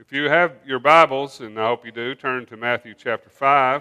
If you have your Bibles, and I hope you do, turn to Matthew chapter 5.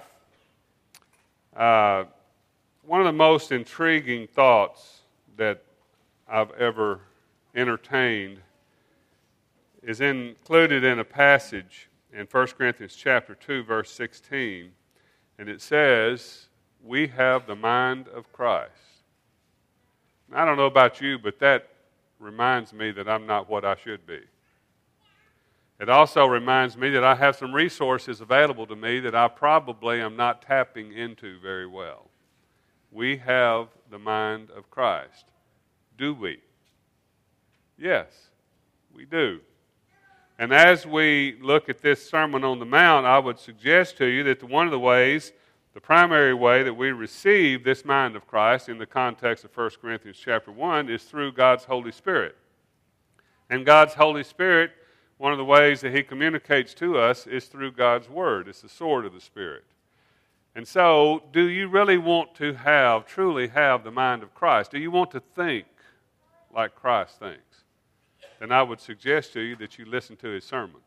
One of the most intriguing thoughts that I've ever entertained is included in a passage in 1 Corinthians chapter 2, verse 16, and it says, "We have the mind of Christ." I don't know about you, but that reminds me that I'm not what I should be. It also reminds me that I have some resources available to me that I probably am not tapping into very well. We have the mind of Christ. Do we? Yes, we do. And as we look at this Sermon on the Mount, I would suggest to you that one of the ways, the primary way that we receive this mind of Christ in the context of 1 Corinthians chapter 1 is through God's Holy Spirit. And God's Holy Spirit, one of the ways that He communicates to us is through God's Word. It's the sword of the Spirit. And so, do you really want to truly have the mind of Christ? Do you want to think like Christ thinks? Then I would suggest to you that you listen to His sermon.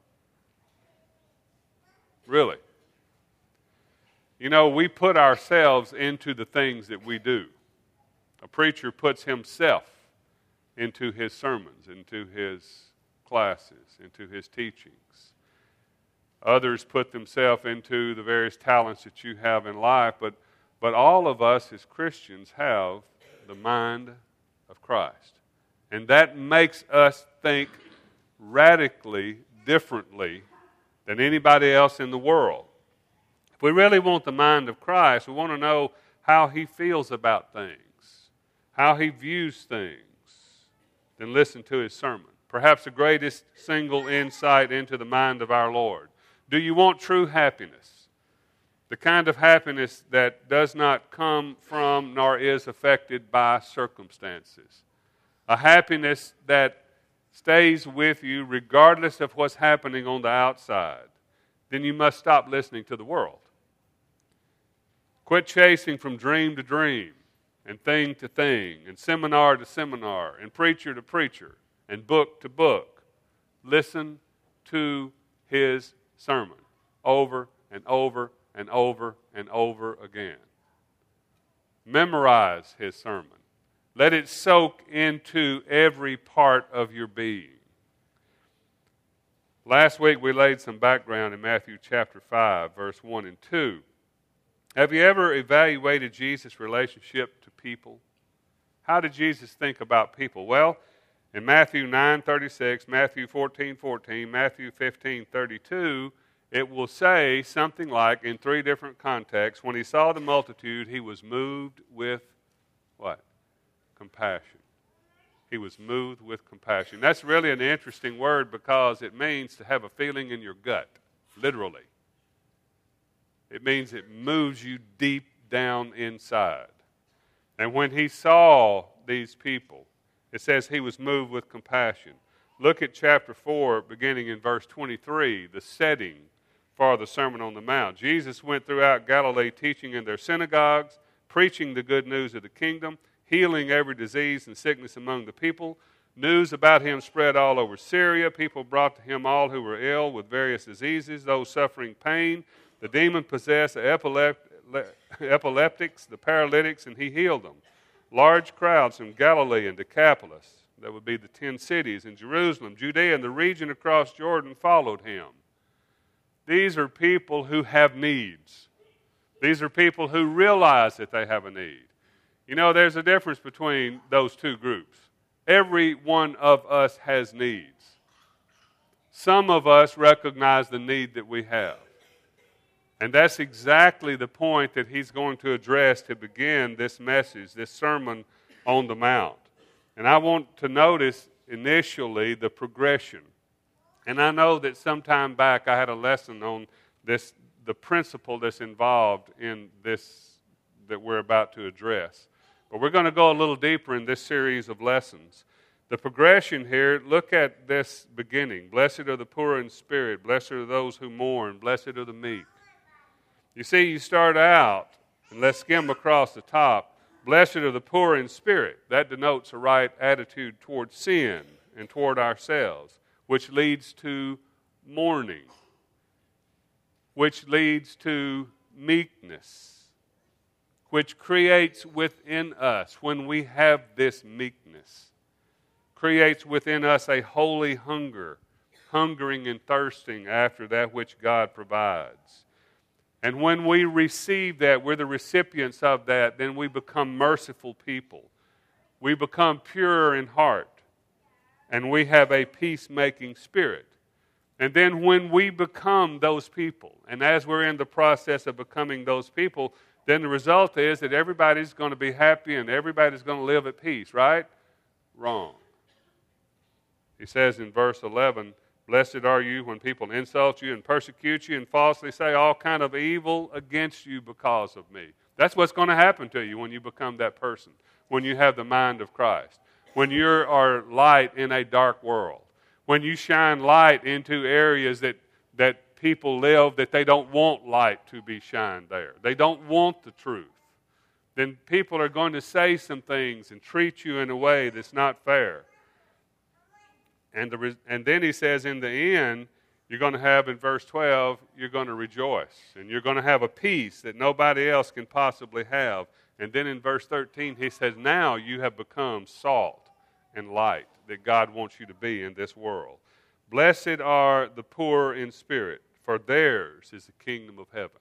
Really. You know, we put ourselves into the things that we do. A preacher puts himself into his sermons, into his classes, into his teachings. Others put themselves into the various talents that you have in life, but all of us as Christians have the mind of Christ. And that makes us think radically differently than anybody else in the world. If we really want the mind of Christ, we want to know how He feels about things, how He views things, then listen to His sermon. Perhaps the greatest single insight into the mind of our Lord. Do you want true happiness? The kind of happiness that does not come from nor is affected by circumstances. A happiness that stays with you regardless of what's happening on the outside. Then you must stop listening to the world. Quit chasing from dream to dream, and thing to thing, and seminar to seminar, and preacher to preacher, and book to book. Listen to His sermon over and over and over and over again. Memorize His sermon. Let it soak into every part of your being. Last week we laid some background in Matthew chapter 5, verse 1 and 2. Have you ever evaluated Jesus' relationship to people? How did Jesus think about people? Well, in Matthew 9:36, Matthew 14:14, Matthew 15:32, it will say something like, in three different contexts, when He saw the multitude, He was moved with what? Compassion. He was moved with compassion. That's really an interesting word because it means to have a feeling in your gut, literally. It means it moves you deep down inside. And when He saw these people, it says He was moved with compassion. Look at chapter 4, beginning in verse 23, the setting for the Sermon on the Mount. Jesus went throughout Galilee, teaching in their synagogues, preaching the good news of the kingdom, healing every disease and sickness among the people. News about Him spread all over Syria. People brought to Him all who were ill with various diseases, those suffering pain, the demon-possessed, the epileptics, the paralytics, and He healed them. Large crowds from Galilee and Decapolis, that would be the 10 cities, and Jerusalem, Judea, and the region across Jordan followed Him. These are people who have needs. These are people who realize that they have a need. You know, there's a difference between those two groups. Every one of us has needs. Some of us recognize the need that we have. And that's exactly the point that He's going to address to begin this message, this Sermon on the Mount. And I want to notice initially the progression. And I know that some time back I had a lesson on this, the principle that's involved in this that we're about to address. But we're going to go a little deeper in this series of lessons. The progression here, look at this beginning. Blessed are the poor in spirit. Blessed are those who mourn. Blessed are the meek. You see, you start out, and let's skim across the top. Blessed are the poor in spirit. That denotes a right attitude toward sin and toward ourselves, which leads to mourning, which leads to meekness, which creates within us, when we have this meekness, creates within us a holy hunger, hungering and thirsting after that which God provides. And when we receive that, we're the recipients of that, then we become merciful people. We become pure in heart, and we have a peacemaking spirit. And then when we become those people, and as we're in the process of becoming those people, then the result is that everybody's going to be happy and everybody's going to live at peace, right? Wrong. He says in verse 11, "Blessed are you when people insult you and persecute you and falsely say all kind of evil against you because of me." That's what's going to happen to you when you become that person, when you have the mind of Christ, when you are light in a dark world, when you shine light into areas that people live that they don't want light to be shined there. They don't want the truth. Then people are going to say some things and treat you in a way that's not fair. And then he says in the end, you're going to have in verse 12, you're going to rejoice. And you're going to have a peace that nobody else can possibly have. And then in verse 13, he says, now you have become salt and light that God wants you to be in this world. Blessed are the poor in spirit, for theirs is the kingdom of heaven.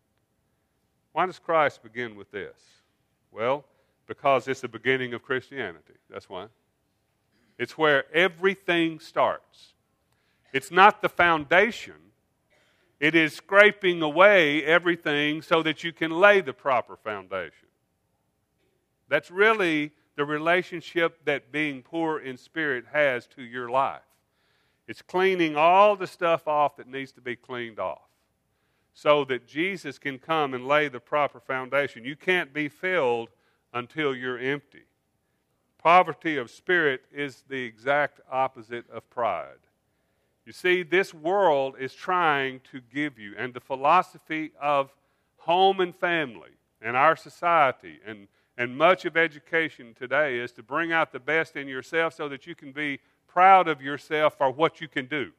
Why does Christ begin with this? Well, because it's the beginning of Christianity. That's why. It's where everything starts. It's not the foundation. It is scraping away everything so that you can lay the proper foundation. That's really the relationship that being poor in spirit has to your life. It's cleaning all the stuff off that needs to be cleaned off so that Jesus can come and lay the proper foundation. You can't be filled until you're empty. Poverty of spirit is the exact opposite of pride. You see, this world is trying to give you, and the philosophy of home and family and our society and much of education today is to bring out the best in yourself so that you can be proud of yourself for what you can do.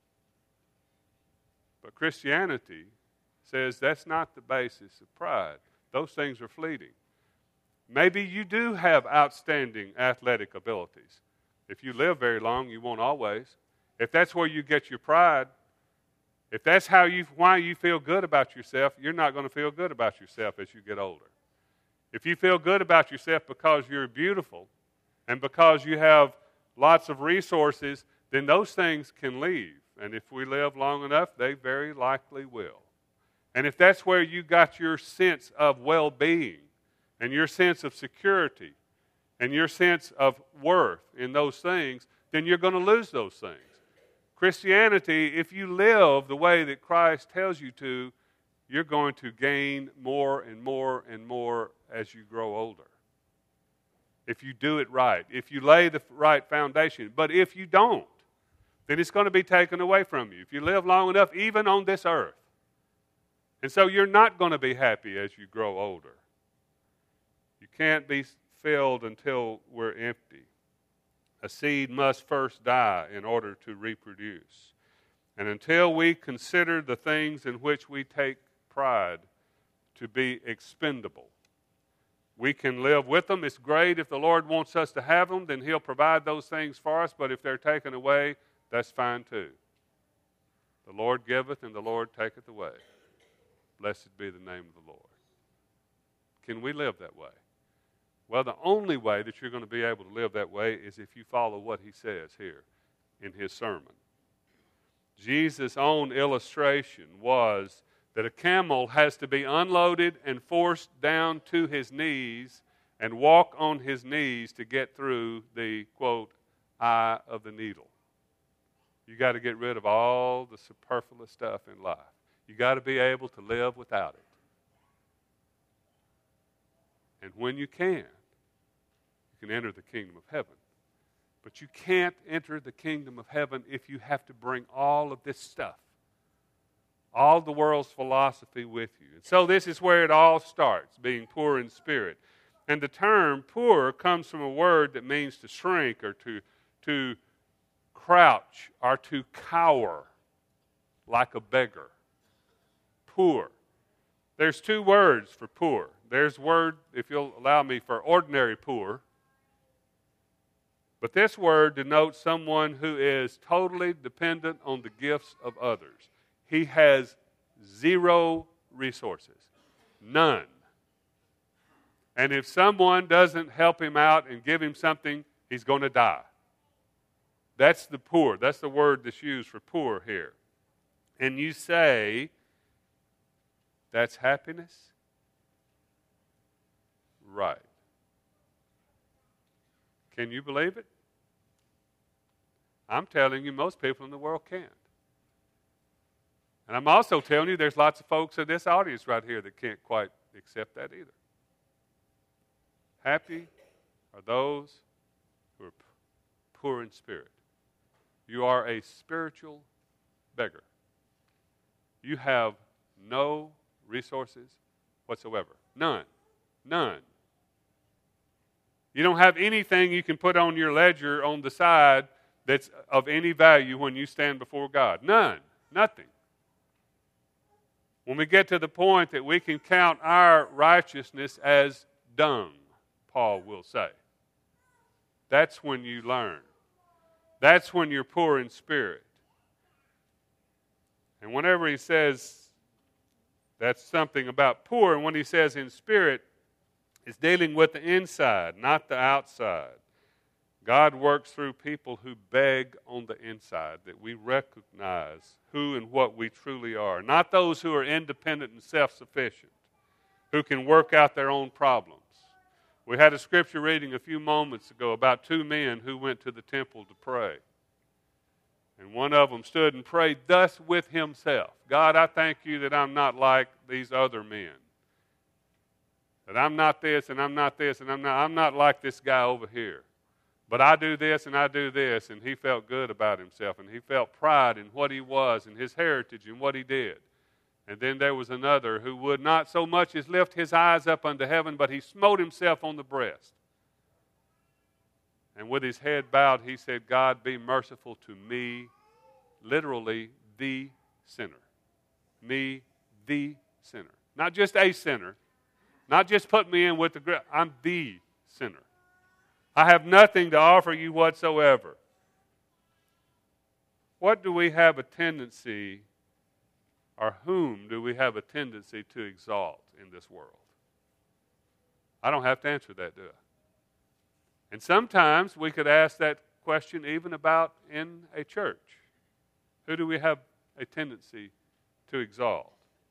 But Christianity says that's not the basis of pride. Those things are fleeting. Maybe you do have outstanding athletic abilities. If you live very long, you won't always. If that's where you get your pride, if that's why you feel good about yourself, you're not going to feel good about yourself as you get older. If you feel good about yourself because you're beautiful and because you have lots of resources, then those things can leave. And if we live long enough, they very likely will. And if that's where you got your sense of well-being and your sense of security and your sense of worth in those things, then you're going to lose those things. Christianity, if you live the way that Christ tells you to, you're going to gain more and more and more as you grow older. If you do it right, if you lay the right foundation. But if you don't, then it's going to be taken away from you. If you live long enough, even on this earth. And so you're not going to be happy as you grow older. You can't be filled until we're empty. A seed must first die in order to reproduce. And until we consider the things in which we take pride to be expendable, we can live with them. It's great if the Lord wants us to have them, then He'll provide those things for us. But if they're taken away, that's fine too. The Lord giveth and the Lord taketh away. Blessed be the name of the Lord. Can we live that way? Well, the only way that you're going to be able to live that way is if you follow what He says here in His sermon. Jesus' own illustration was that a camel has to be unloaded and forced down to his knees and walk on his knees to get through the, quote, eye of the needle. You got to get rid of all the superfluous stuff in life. You got to be able to live without it. And when you can enter the kingdom of heaven. But you can't enter the kingdom of heaven if you have to bring all of this stuff, all the world's philosophy with you. And so this is where it all starts, being poor in spirit. And the term poor comes from a word that means to shrink or to crouch or to cower. like a beggar. Poor. There's two words for poor. There's word, if you'll allow me, for ordinary poor. But this word denotes someone who is totally dependent on the gifts of others. He has zero resources. None. And if someone doesn't help him out and give him something, he's going to die. That's the poor. That's the word that's used for poor here. And you say, that's happiness? Right. Can you believe it? I'm telling you, most people in the world can't. And I'm also telling you, there's lots of folks in this audience right here that can't quite accept that either. Happy are those who are poor in spirit. You are a spiritual beggar. You have no resources whatsoever. None. None. You don't have anything you can put on your ledger on the side that's of any value when you stand before God. None. Nothing. When we get to the point that we can count our righteousness as dung, Paul will say, that's when you learn. That's when you're poor in spirit. And whenever he says that's something about poor, and when he says in spirit, it's dealing with the inside, not the outside. God works through people who beg on the inside, that we recognize who and what we truly are. Not those who are independent and self-sufficient, who can work out their own problems. We had a scripture reading a few moments ago about two men who went to the temple to pray. And one of them stood and prayed thus with himself. God, I thank you that I'm not like these other men. That I'm not this and I'm not this and I'm not like this guy over here. But I do this and I do this. And he felt good about himself. And he felt pride in what he was and his heritage and what he did. And then there was another who would not so much as lift his eyes up unto heaven, but he smote himself on the breast. And with his head bowed, he said, God, be merciful to me, literally the sinner. Me, the sinner. Not just a sinner. Not just put me in with the... I'm the sinner. I have nothing to offer you whatsoever. What do we have a tendency, or whom do we have a tendency to exalt in this world? I don't have to answer that, do I? And sometimes we could ask that question even about in a church. Who do we have a tendency to exalt?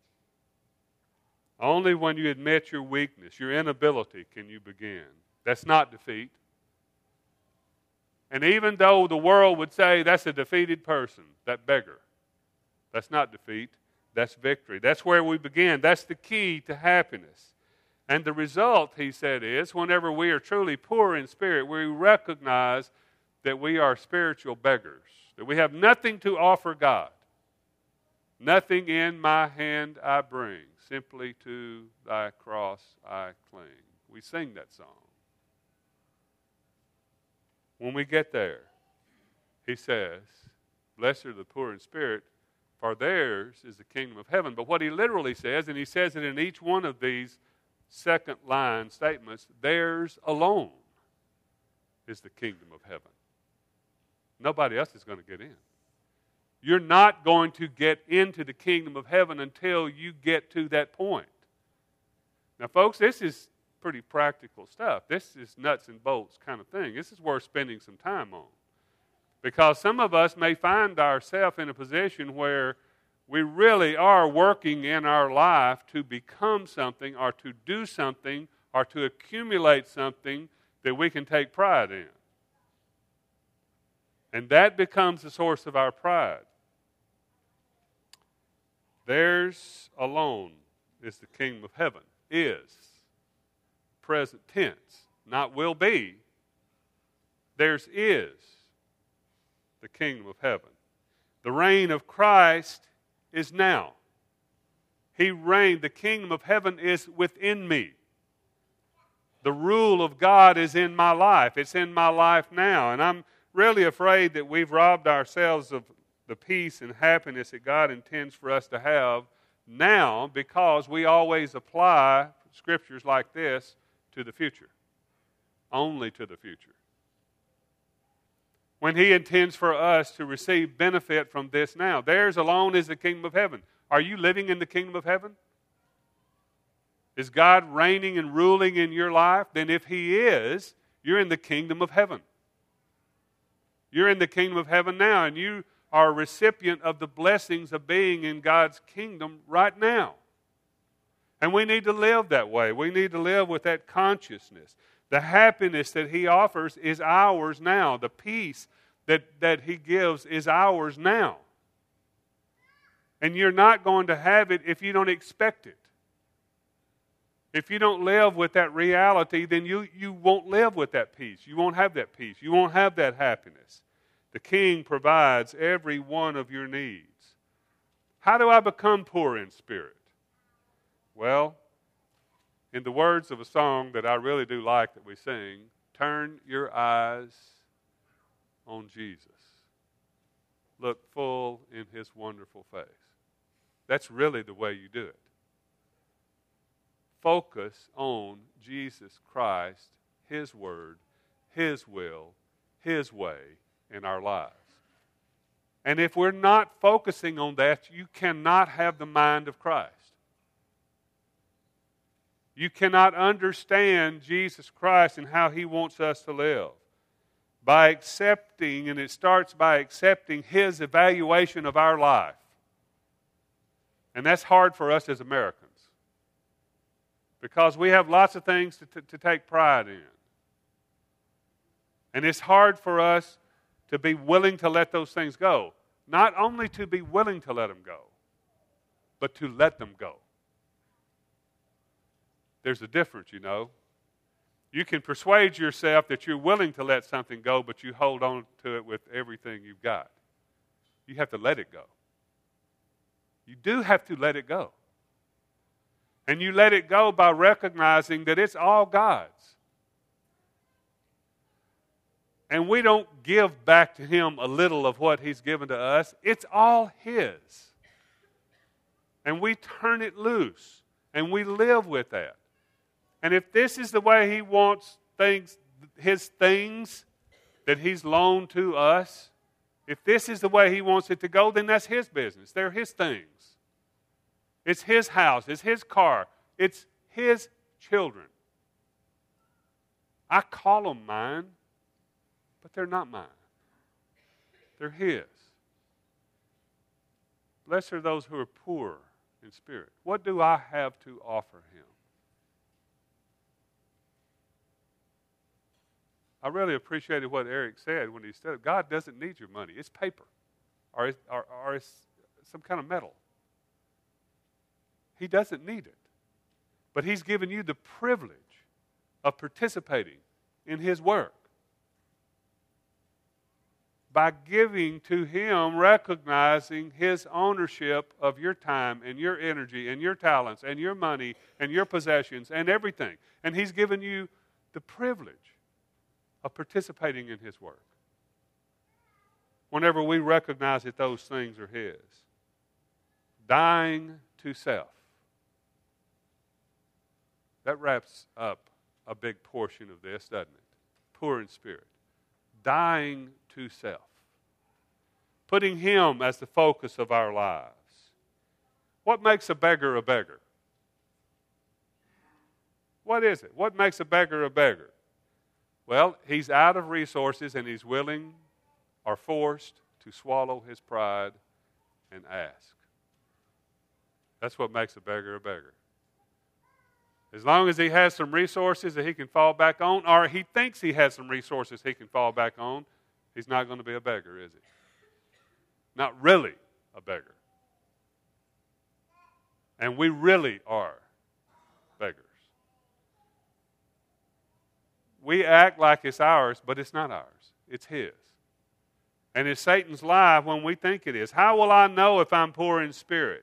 Only when you admit your weakness, your inability, can you begin. That's not defeat. And even though the world would say that's a defeated person, that beggar, that's not defeat, that's victory. That's where we begin. That's the key to happiness. And the result, he said, is whenever we are truly poor in spirit, we recognize that we are spiritual beggars, that we have nothing to offer God. Nothing in my hand I bring, simply to thy cross I cling. We sing that song. When we get there, he says, blessed are the poor in spirit, for theirs is the kingdom of heaven. But what he literally says, and he says it in each one of these second line statements, theirs alone is the kingdom of heaven. Nobody else is going to get in. You're not going to get into the kingdom of heaven until you get to that point. Now, folks, this is pretty practical stuff. This is nuts and bolts kind of thing. This is worth spending some time on. Because some of us may find ourselves in a position where we really are working in our life to become something or to do something or to accumulate something that we can take pride in. And that becomes the source of our pride. Theirs alone is the kingdom of heaven. Is. Present tense. Not will be. Theirs is the kingdom of heaven. The reign of Christ is now. He reigned. The kingdom of heaven is within me. The rule of God is in my life. It's in my life now. And I'm really afraid that we've robbed ourselves of the peace and happiness that God intends for us to have now, because we always apply scriptures like this to the future. Only to the future. When He intends for us to receive benefit from this now. Theirs alone is the kingdom of heaven. Are you living in the kingdom of heaven? Is God reigning and ruling in your life? Then if He is, you're in the kingdom of heaven. You're in the kingdom of heaven now, and you are a recipient of the blessings of being in God's kingdom right now. And we need to live that way. We need to live with that consciousness. The happiness that He offers is ours now. The peace that He gives is ours now. And you're not going to have it if you don't expect it. If you don't live with that reality, then you won't live with that peace. You won't have that peace. You won't have that happiness. The King provides every one of your needs. How do I become poor in spirit? Well, in the words of a song that I really do like that we sing, turn your eyes on Jesus. Look full in His wonderful face. That's really the way you do it. Focus on Jesus Christ, His Word, His will, His way in our lives. And if we're not focusing on that, you cannot have the mind of Christ. You cannot understand Jesus Christ and how He wants us to live. By accepting, and it starts by accepting His evaluation of our life. And that's hard for us as Americans. Because we have lots of things to take pride in. And it's hard for us to be willing to let those things go. Not only to be willing to let them go, but to let them go. There's a difference, you know. You can persuade yourself that you're willing to let something go, but you hold on to it with everything you've got. You have to let it go. You do have to let it go. And you let it go by recognizing that it's all God's. And we don't give back to Him a little of what He's given to us. It's all His. And we turn it loose. And we live with that. And if this is the way He wants things, His things that He's loaned to us, if this is the way He wants it to go, then that's His business. They're His things. It's His house. It's His car. It's His children. I call them mine, but they're not mine. They're His. Blessed are those who are poor in spirit. What do I have to offer Him? I really appreciated what Eric said when he said, God doesn't need your money. It's paper or it's some kind of metal. He doesn't need it. But He's given you the privilege of participating in His work. By giving to Him, recognizing His ownership of your time and your energy and your talents and your money and your possessions and everything. And He's given you the privilege of participating in His work. Whenever we recognize that those things are His. Dying to self. That wraps up a big portion of this, doesn't it? Poor in spirit. Dying to self. Putting Him as the focus of our lives. What makes a beggar a beggar? What is it? What makes a beggar a beggar? Well, he's out of resources and he's willing or forced to swallow his pride and ask. That's what makes a beggar a beggar. As long as he has some resources that he can fall back on, or he thinks he has some resources he can fall back on, he's not going to be a beggar, is he? Not really a beggar. And we really are beggars. We act like it's ours, but it's not ours. It's His. And it's Satan's lie when we think it is. How will I know if I'm poor in spirit?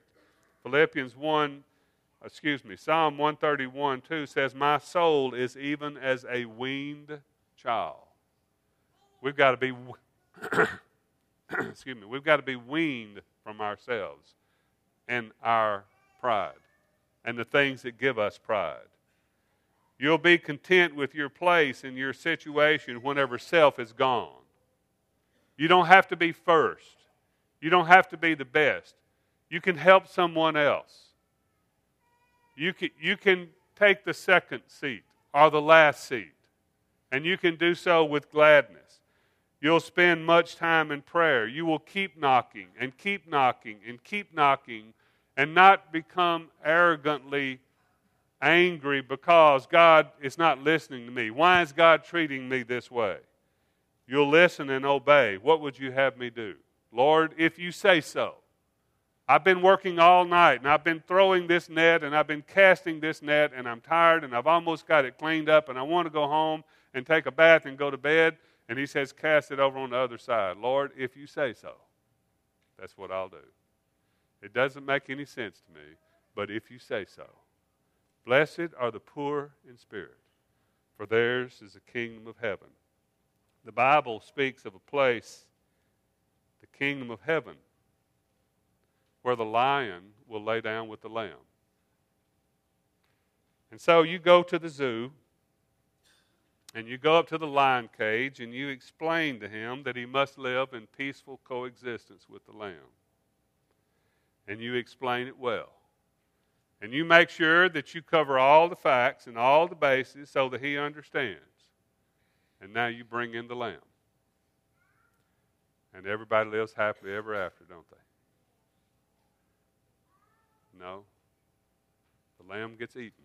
Psalm 131:2 says, my soul is even as a weaned child. We've got to be excuse me, we've got to be weaned from ourselves and our pride and the things that give us pride. You'll be content with your place and your situation whenever self is gone. You don't have to be first. You don't have to be the best. You can help someone else. You can take the second seat or the last seat, and you can do so with gladness. You'll spend much time in prayer. You will keep knocking and keep knocking and keep knocking and not become arrogantly angry because God is not listening to me. Why is God treating me this way? You'll listen and obey. What would you have me do? Lord, if you say so. I've been working all night, and I've been throwing this net, and I've been casting this net, and I'm tired, and I've almost got it cleaned up, and I want to go home and take a bath and go to bed. And he says, cast it over on the other side. Lord, if you say so, that's what I'll do. It doesn't make any sense to me, but if you say so. Blessed are the poor in spirit, for theirs is the kingdom of heaven. The Bible speaks of a place, the kingdom of heaven, where the lion will lay down with the lamb. And so you go to the zoo, and you go up to the lion cage, and you explain to him that he must live in peaceful coexistence with the lamb. And you explain it well. And you make sure that you cover all the facts and all the bases so that he understands. And now you bring in the lamb. And everybody lives happily ever after, don't they? No. The lamb gets eaten.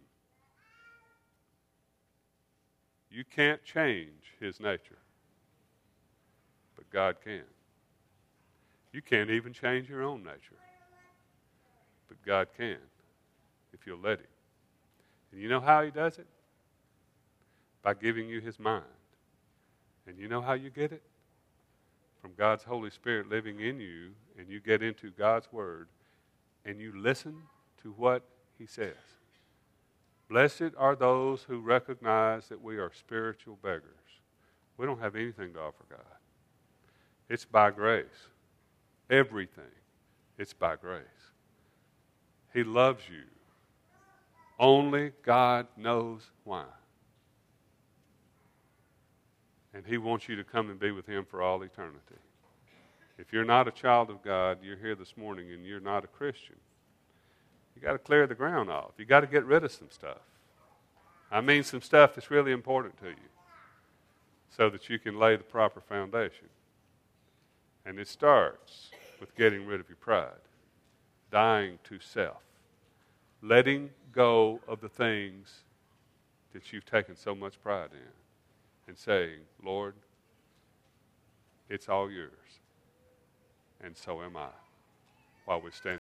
You can't change his nature, but God can. You can't even change your own nature, but God can if you'll let him. And you know how he does it? By giving you his mind. And you know how you get it? From God's Holy Spirit living in you, and you get into God's Word, and you listen to what he says. Blessed are those who recognize that we are spiritual beggars. We don't have anything to offer God. It's by grace. Everything. It's by grace. He loves you. Only God knows why. And he wants you to come and be with him for all eternity. If you're not a child of God, you're here this morning and you're not a Christian, you got to clear the ground off. You got to get rid of some stuff. I mean some stuff that's really important to you so that you can lay the proper foundation. And it starts with getting rid of your pride, dying to self, letting go of the things that you've taken so much pride in, and saying, Lord, it's all yours, and so am I, while we stand.